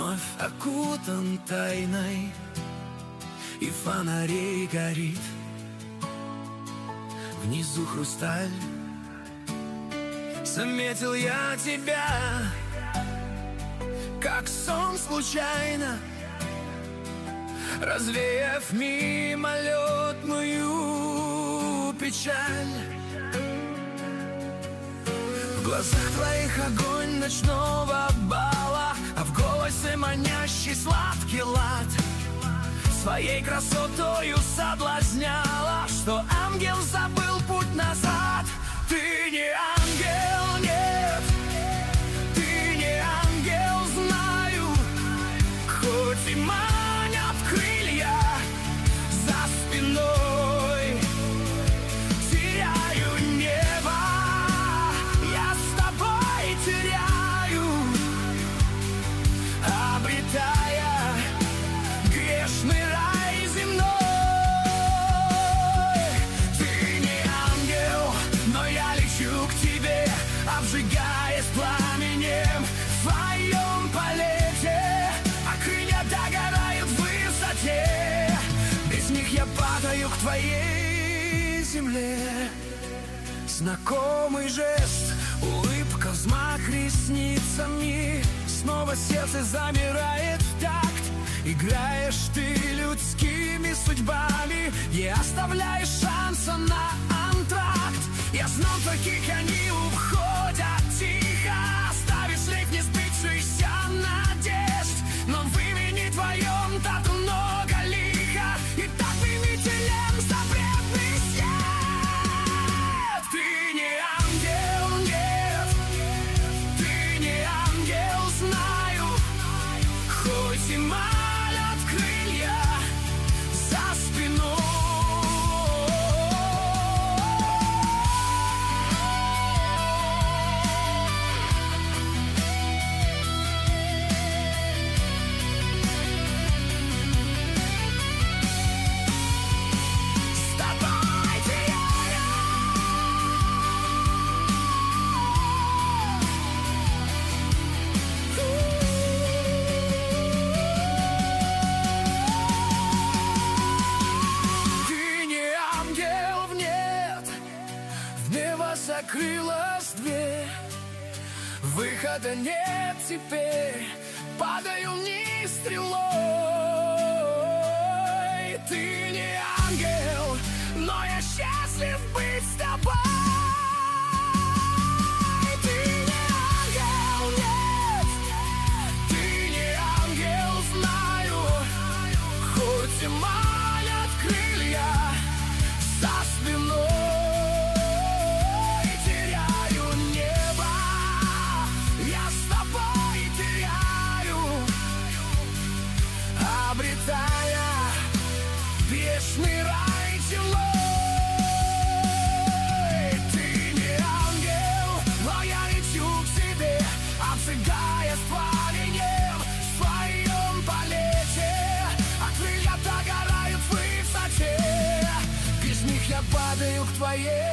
вновь окутан тайной, и фонарей горит внизу хрусталь. Заметил я тебя, как сон случайно, развеяв мимолетную печаль. В глазах твоих огонь ночного бала, а в голосе манящий сладкий лад. Своей красотою соблазняла, что ангел забыл путь назад. Ты не ангел, нет, ты не ангел, знаю, хоть и манят крылья за спиной. Теряю небо, я с тобой теряю, обретая грешный рай земной. Ты не ангел, но я лечу к тебе, обжигаясь пламенем в твоем полете, а крылья догорают в высоте. Без них я падаю к твоей земле. Знакомый жест, улыбка, взмах ресницами, снова сердце замирает в такт. Играешь ты людскими судьбами, не оставляешь шанса на антракт. Я знал, таких они уходят тихо, оставив шлейф несбывшихся надежд. Но в имени твоем так много лиха, и так примителен запретный свет. Ты не ангел, нет, ты не ангел, знаю, хоть и манят крылья за спиной. Закрылась дверь, выхода нет теперь, падаю вниз стрелой. Ты не ангел, но я счастлив быть с тобой. Ты не ангел, нет, ты не ангел, знаю, хоть и манят крылья за спиной. Обретая вечный рай земной. Ты не ангел, но я лечу к тебе, обжигаясь пламенем в своем полете, а крылья догорают в высоте. Без них я падаю к твоей